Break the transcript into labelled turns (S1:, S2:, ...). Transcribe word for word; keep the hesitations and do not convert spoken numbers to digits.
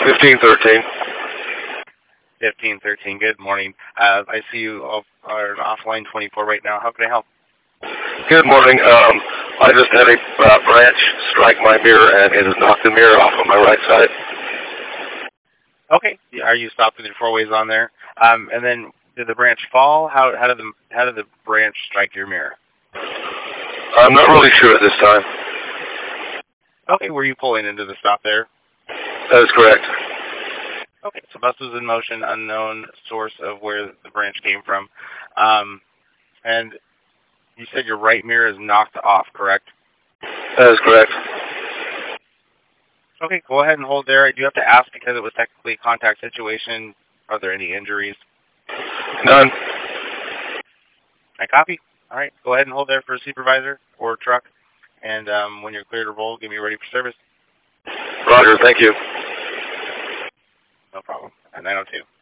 S1: fifteen thirteen.
S2: fifteen thirteen, good morning. Uh, I see you off, are off line twenty-four right now. How can I help?
S1: Good morning. Um, I just had a uh, branch strike my mirror and it has knocked the mirror off on my right side.
S2: Okay. Are you stopped with your four ways on there? Um, and then did the branch fall? How how did the how did the branch strike your mirror?
S1: I'm not really sure at this time.
S2: Okay. Were you pulling into the stop there?
S1: That is correct.
S2: Okay. So bus was in motion, unknown source of where the branch came from, um, and you said your right mirror is knocked off, correct?
S1: That is correct.
S2: Okay, go ahead and hold there. I do have to ask because it was technically a contact situation. Are there any injuries?
S1: None.
S2: I copy. All right, go ahead and hold there for a supervisor or truck. And um, when you're clear to roll, get me ready for service.
S1: Roger, thank you.
S2: No problem. At nine oh two.